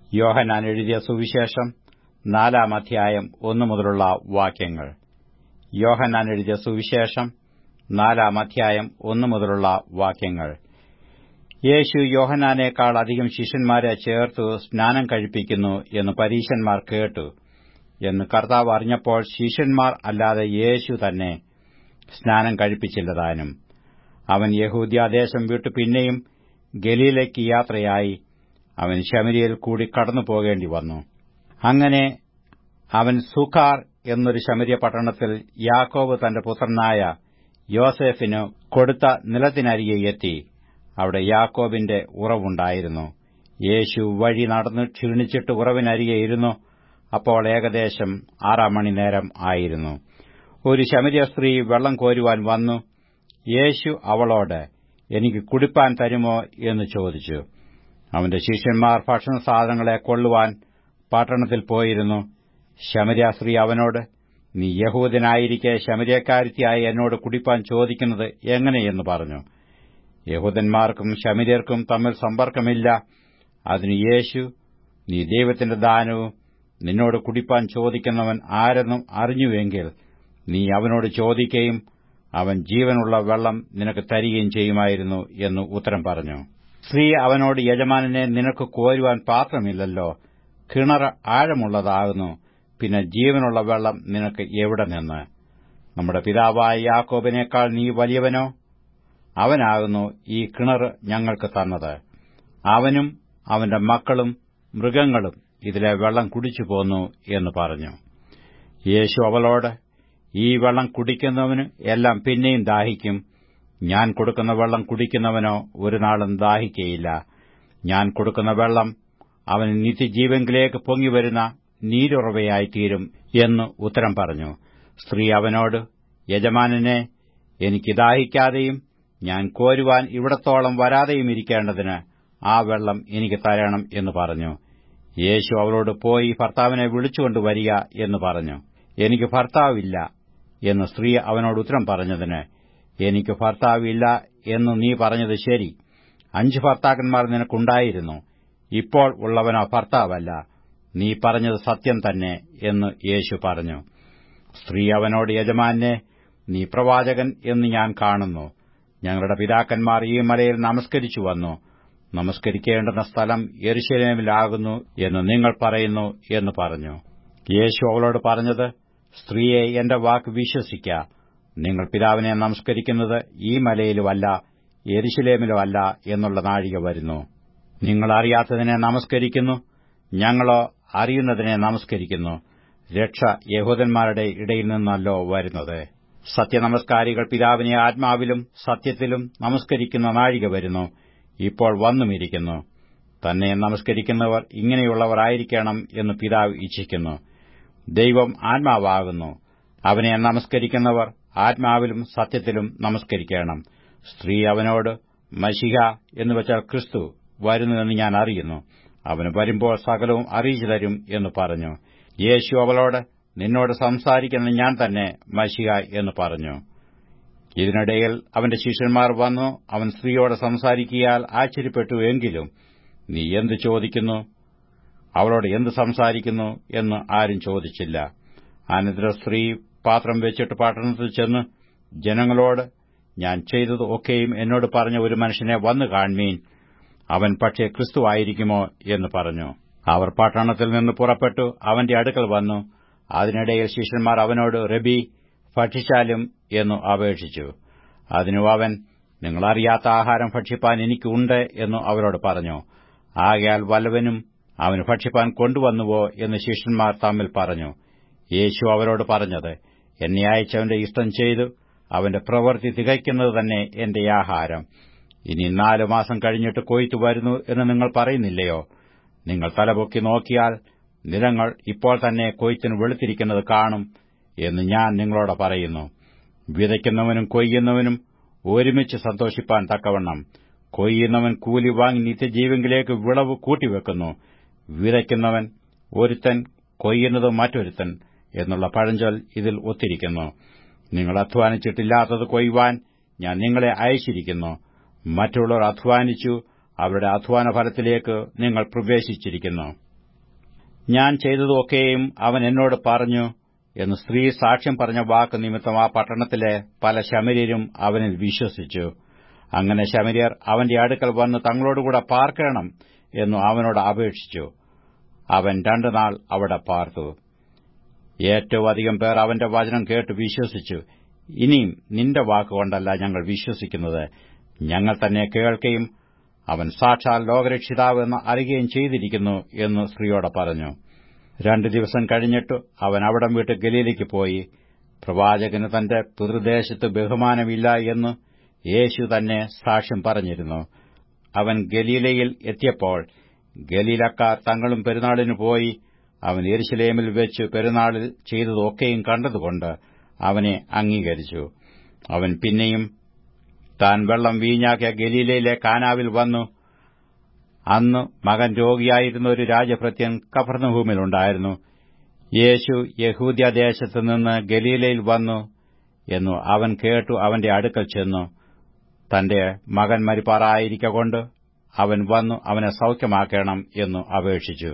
യോഹന്നാൻ എഴുതിയ സുവിശേഷം 4-ാം അധ്യായം 1 മുതലുള്ള വാക്യങ്ങൾ. യോഹന്നാൻ എഴുതിയ സുവിശേഷം 4-ാം അധ്യായം 1 മുതലുള്ള വാക്യങ്ങൾ. യേശു യോഹന്നാനേക്കാൾ അധികം ശിഷ്യന്മാരെ ചേർത്തു സ്നാനം കഴിപ്പിക്കുന്നു എന്ന് പരീശന്മാർ കേട്ടു എന്ന് കർത്താവ് അറിഞ്ഞപ്പോൾ ശിഷ്യന്മാർ അല്ലാതെ യേശു തന്നെ സ്നാനം കഴിപ്പിച്ചില്ലതാനും. അവൻ യഹൂദ്യാദേശം വിട്ടു പിന്നെയും ഗലീലയ്ക്ക് യാത്രയായി അവൻ ശമര്യയിൽ കൂടി കടന്നു പോകേണ്ടി വന്നു. അങ്ങനെ അവൻ സുഖാർ എന്നൊരു ശമര്യ പട്ടണത്തിൽ യാക്കോബ് തന്റെ പുത്രനായ യോസേഫിനു കൊടുത്ത നിലത്തിനരികെ എത്തി. അവിടെ യാക്കോബിന്റെ ഉറവുണ്ടായിരുന്നു. യേശു വഴി നടന്നു ക്ഷീണിച്ചിട്ട് ഉറവിനരികെ ഇരുന്നു. അപ്പോൾ ഏകദേശം 6 മണിനേരം ആയിരുന്നു. ഒരു ശമര്യ സ്ത്രീ വെള്ളം കോരുവാൻ വന്നു. യേശു അവളോട്, എനിക്ക് കുടിപ്പാൻ തരുമോ എന്ന് ചോദിച്ചു. അവന്റെ ശിഷ്യന്മാർ ഭക്ഷണസാധനങ്ങളെ കൊള്ളുവാൻ പട്ടണത്തിൽ പോയിരുന്നു. ശമര്യ സ്ത്രീ അവനോട്, നീ യഹൂദനായിരിക്കെ ശമര്യക്കാരത്തിയായി എന്നോട് കുടിപ്പാൻ ചോദിക്കുന്നത് എങ്ങനെയെന്ന് പറഞ്ഞു. യഹൂദന്മാർക്കും ശമര്യർക്കും തമ്മിൽ സമ്പർക്കമില്ല. അതിന് യേശു, നീ ദൈവത്തിന്റെ ദാനവും നിന്നോട് കുടിപ്പാൻ ചോദിക്കുന്നവൻ ആരെന്നും അറിഞ്ഞുവെങ്കിൽ നീ അവനോട് ചോദിക്കുകയും അവൻ ജീവനുള്ള വെള്ളം നിനക്ക് തരികയും ചെയ്യുമായിരുന്നു എന്ന് ഉത്തരം പറഞ്ഞു. സ്ത്രീ അവനോട്, യജമാനനെ, നിനക്ക് കോരുവാൻ പാത്രമില്ലല്ലോ, കിണർ ആഴമുള്ളതാകുന്നു, പിന്നെ ജീവനുള്ള വെള്ളം നിനക്ക് എവിടെ നിന്ന്? നമ്മുടെ പിതാവായ യാക്കോബിനേക്കാൾ നീ വലിയവനോ? അവനാകുന്നു ഈ കിണർ ഞങ്ങൾക്ക് തന്നത്. അവനും അവന്റെ മക്കളും മൃഗങ്ങളും ഇതിലെ വെള്ളം കുടിച്ചു പോന്നു എന്ന് പറഞ്ഞു. യേശു അവളോട്, ഈ വെള്ളം കുടിക്കുന്നവന് എല്ലാം പിന്നെയും ദാഹിക്കും. ഞാൻ കൊടുക്കുന്ന വെള്ളം കുടിക്കുന്നവനോ ഒരു നാളും ദാഹിക്കയില്ല. ഞാൻ കൊടുക്കുന്ന വെള്ളം അവന് നിത്യജീവങ്കിലേക്ക് പൊങ്ങിവരുന്ന നീരുറവയായിത്തീരും എന്ന് ഉത്തരം പറഞ്ഞു. സ്ത്രീ അവനോട്, യജമാനനെ, എനിക്ക് ദാഹിക്കാതെയും ഞാൻ കോരുവാൻ ഇവിടത്തോളം വരാതെയും ഇരിക്കേണ്ടതിന് ആ വെള്ളം എനിക്ക് തരണം എന്ന് പറഞ്ഞു. യേശു അവളോട്, പോയി ഭർത്താവിനെ വിളിച്ചുകൊണ്ടുവരിക എന്ന് പറഞ്ഞു. എനിക്ക് ഭർത്താവില്ല എന്ന് സ്ത്രീ അവനോട് ഉത്തരം പറഞ്ഞതിന്, എനിക്ക് ഭർത്താവില്ല എന്ന് നീ പറഞ്ഞത് ശരി. 5 ഭർത്താക്കന്മാർ നിനക്കുണ്ടായിരുന്നു. ഇപ്പോൾ ഉള്ളവനോ ഭർത്താവല്ല. നീ പറഞ്ഞത് സത്യം തന്നെ എന്ന് യേശു പറഞ്ഞു. സ്ത്രീ അവനോട്, യജമാനെ, നീ പ്രവാചകൻ എന്ന് ഞാൻ കാണുന്നു. ഞങ്ങളുടെ പിതാക്കന്മാർ ഈ മലയിൽ നമസ്കരിച്ചു വന്നു. നമസ്കരിക്കേണ്ടുന്ന സ്ഥലം യെരൂശലേമിലാകുന്നു എന്ന് നിങ്ങൾ പറയുന്നു എന്ന് പറഞ്ഞു. യേശു അവളോട് പറഞ്ഞത്, സ്ത്രീയെ, എന്റെ വാക്ക് വിശ്വസിക്ക. നിങ്ങൾ പിതാവിനെ നമസ്കരിക്കുന്നത് ഈ മലയിലുമല്ല യെരൂശലേമിലുമല്ല എന്നുള്ള നാഴിക വരുന്നു. നിങ്ങൾ അറിയാത്തതിനെ നമസ്കരിക്കുന്നു, ഞങ്ങളോ അറിയുന്നതിനെ നമസ്കരിക്കുന്നു. രക്ഷ യഹൂദന്മാരുടെ ഇടയിൽ നിന്നല്ലോ വരുന്നത്. സത്യനമസ്കാരികൾ പിതാവിനെ ആത്മാവിലും സത്യത്തിലും നമസ്കരിക്കുന്ന നാഴിക വരുന്നു, ഇപ്പോൾ വന്നുമിരിക്കുന്നു. തന്നെ നമസ്കരിക്കുന്നവർ ഇങ്ങനെയുള്ളവർ ആയിരിക്കണം എന്ന് പിതാവ് ഇച്ഛിക്കുന്നു. ദൈവം ആത്മാവാകുന്നു. അവനെ നമസ്കരിക്കുന്നവർ ആത്മാവിലും സത്യത്തിലും നമസ്കരിക്കണം. സ്ത്രീ അവനോട്, മശിഹ എന്നുവെച്ചാൽ ക്രിസ്തു വരുന്നു എന്ന് ഞാൻ അറിയുന്നു. അവന് വരുമ്പോൾ സകലവും അറിയിച്ചു തരും എന്ന് പറഞ്ഞു. യേശു അവളോട്, നിന്നോട് സംസാരിക്കുന്ന ഞാൻ തന്നെ മശിഹ എന്ന് പറഞ്ഞു. ഇതിനിടയിൽ അവന്റെ ശിഷ്യന്മാർ വന്നു അവൻ സ്ത്രീയോട് സംസാരിക്കിയാൽ ആശ്ചര്യപ്പെട്ടു. എങ്കിലും നീ എന്തു ചോദിക്കുന്നു, അവളോട് എന്ത് സംസാരിക്കുന്നു എന്ന് ആരും ചോദിച്ചില്ല. അനന്തരം സ്ത്രീ പാത്രം വെച്ചിട്ട് പട്ടണത്തിൽ ചെന്ന് ജനങ്ങളോട്, ഞാൻ ചെയ്തത് ഒക്കെയും എന്നോട് പറഞ്ഞ ഒരു മനുഷ്യനെ വന്നു കാൺമീൻ, അവൻ പക്ഷേ ക്രിസ്തു ആയിരിക്കുമോ എന്ന് പറഞ്ഞു. അവർ പട്ടണത്തിൽ നിന്ന് പുറപ്പെട്ടു അവന്റെ അടുക്കൽ വന്നു. അതിനിടയിൽ ശിഷ്യന്മാർ അവനോട്, റബീ, ഭക്ഷിച്ചാലും എന്ന് അപേക്ഷിച്ചു. അതിനു അവൻ, നിങ്ങളറിയാത്ത ആഹാരം ഭക്ഷിപ്പാൻ എനിക്കുണ്ട് എന്ന് അവരോട് പറഞ്ഞു. ആകയാൽ വല്ലവനും അവന് ഭക്ഷിപ്പാൻ കൊണ്ടുവന്നുവോ എന്ന് ശിഷ്യന്മാർ തമ്മിൽ പറഞ്ഞു. യേശു അവരോട് പറഞ്ഞത്, എന്നെ അയച്ചവന്റെ ഇഷ്ടം ചെയ്തു അവന്റെ പ്രവൃത്തി തികയ്ക്കുന്നത് തന്നെ എന്റെ ആഹാരം. ഇനി 4 മാസം കഴിഞ്ഞിട്ട് കൊയ്ത്തു വരുന്നു എന്ന് നിങ്ങൾ പറയുന്നില്ലയോ? നിങ്ങൾ തലപൊക്കി നോക്കിയാൽ നിലങ്ങൾ ഇപ്പോൾ തന്നെ കൊയ്ത്തിന് വെളുത്തിരിക്കുന്നത് കാണും എന്ന് ഞാൻ നിങ്ങളോട് പറയുന്നു. വിതയ്ക്കുന്നവനും കൊയ്യുന്നവനും ഒരുമിച്ച് സന്തോഷിപ്പാൻ തക്കവണ്ണം കൊയ്യുന്നവൻ കൂലി വാങ്ങി നിത്യജീവങ്കിലേക്ക് വിളവ് കൂട്ടിവെക്കുന്നു. വിതയ്ക്കുന്നവൻ ഒരുത്തൻ, കൊയ്യുന്നത് മറ്റൊരുത്തൻ എന്നുള്ള പഴഞ്ചൊൽ ഇതിൽ ഒത്തിരിക്കുന്നു. നിങ്ങൾ അധ്വാനിച്ചിട്ടില്ലാത്തത് കൊയ്യുവാൻ ഞാൻ നിങ്ങളെ അയച്ചിരിക്കുന്നു. മറ്റുള്ളവർ അധ്വാനിച്ചു, അവരുടെ അധ്വാനഫലത്തിലേക്ക് നിങ്ങൾ പ്രവേശിച്ചിരിക്കുന്നു. ഞാൻ ചെയ്തതൊക്കെയും അവൻ എന്നോട് പറഞ്ഞു എന്ന് സ്ത്രീ സാക്ഷ്യം പറഞ്ഞ വാക്ക് നിമിത്തം ആ പട്ടണത്തിലെ പല ശമര്യരും അവനിൽ വിശ്വസിച്ചു. അങ്ങനെ ശമര്യർ അവന്റെ അടുക്കൽ വന്ന് തങ്ങളോടുകൂടെ പാർക്കണം എന്നു അവനോട് അപേക്ഷിച്ചു. അവൻ 2 നാൾ അവിടെ പാർത്തു. ഏറ്റവും അധികം പേർ അവന്റെ വചനം കേട്ട് വിശ്വസിച്ചു. ഇനിയും നിന്റെ വാക്കുകൊണ്ടല്ല ഞങ്ങൾ വിശ്വസിക്കുന്നത്, ഞങ്ങൾ തന്നെ കേൾക്കുകയും അവൻ സാക്ഷാൽ ലോകരക്ഷിതാവ് എന്ന് അറിയുകയും ചെയ്തിരിക്കുന്നു എന്ന് സ്ത്രീയോട് പറഞ്ഞു. 2 ദിവസം കഴിഞ്ഞിട്ട് അവൻ അവിടം വിട്ട് ഗലീലയ്ക്ക് പോയി. പ്രവാചകന് തന്റെ പിതൃദേശത്ത് ബഹുമാനമില്ല എന്ന് യേശു തന്നെ സാക്ഷ്യം പറഞ്ഞിരുന്നു. അവൻ ഗലീലയിൽ എത്തിയപ്പോൾ ഗലീലക്കാർ തങ്ങളും പെരുന്നാളിന് പോയി. അവൻ യെരുശലേമിൽ വെച്ച് പെരുന്നാളിൽ ചെയ്തതൊക്കെയും കണ്ടതുകൊണ്ട് അവനെ അംഗീകരിച്ചു. അവൻ പിന്നെയും താൻ വെള്ളം വീഞ്ഞാക്കിയ ഗലീലയിലെ കാനാവിൽ വന്നു. അന്ന് മകൻ രോഗിയായിരുന്ന ഒരു രാജഭൃത്യൻ കഫർന്നഹൂമിലുണ്ടായിരുന്നു. യേശു യഹൂദ്യദേശത്തു നിന്ന് ഗലീലയിൽ വന്നു എന്നു അവൻ കേട്ടു അവന്റെ അടുക്കൽ ചെന്നു. തന്റെ മകൻ മരിപ്പാറായിരിക്കൊണ്ട് അവൻ വന്നു അവനെ സൌഖ്യമാക്കണം എന്നു അപേക്ഷിച്ചു.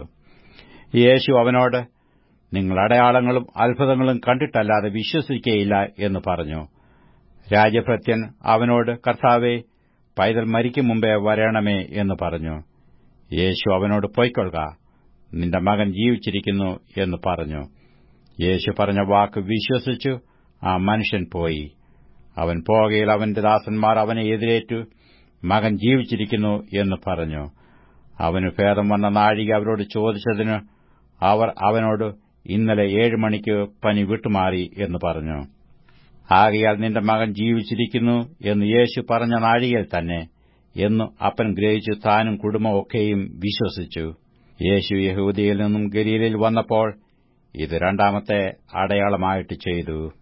യേശു അവനോട്, നിങ്ങൾ അടയാളങ്ങളും അത്ഭുതങ്ങളും കണ്ടിട്ടല്ലാതെ വിശ്വസിക്കുകയില്ല എന്ന് പറഞ്ഞു. രാജഭൃത്യൻ അവനോട്, കർത്താവേ, പൈതൽ മരിക്കും മുമ്പേ വരണമേ എന്ന് പറഞ്ഞു. യേശു അവനോട്, പൊയ്ക്കൊള്ളുക, നിന്റെ മകൻ ജീവിച്ചിരിക്കുന്നു എന്ന് പറഞ്ഞു. യേശു പറഞ്ഞ വാക്ക് വിശ്വസിച്ചു ആ മനുഷ്യൻ പോയി. അവൻ പോകയിൽ അവന്റെ ദാസന്മാർ അവനെ എതിരേറ്റു, മകൻ ജീവിച്ചിരിക്കുന്നു എന്ന് പറഞ്ഞു. അവന് ഭേദം വന്ന നാഴിക അവരോട് ചോദിച്ചതിന് അവർ അവനോട്, ഇന്നലെ 7 മണിക്ക് പനി വിട്ടുമാറി എന്ന് പറഞ്ഞു. ആകയാൽ നിന്റെ മകൻ ജീവിച്ചിരിക്കുന്നു എന്ന് യേശു പറഞ്ഞ നാഴികയിൽ തന്നെ എന്ന് അപ്പൻ ഗ്രഹിച്ചു താനും കുടുംബമൊക്കെയും വിശ്വസിച്ചു. യേശു യഹൂദയിൽ നിന്നും ഗലീലയിൽ വന്നപ്പോൾ ഇത് 2ാമത്തെ അടയാളമായിട്ട് ചെയ്തു.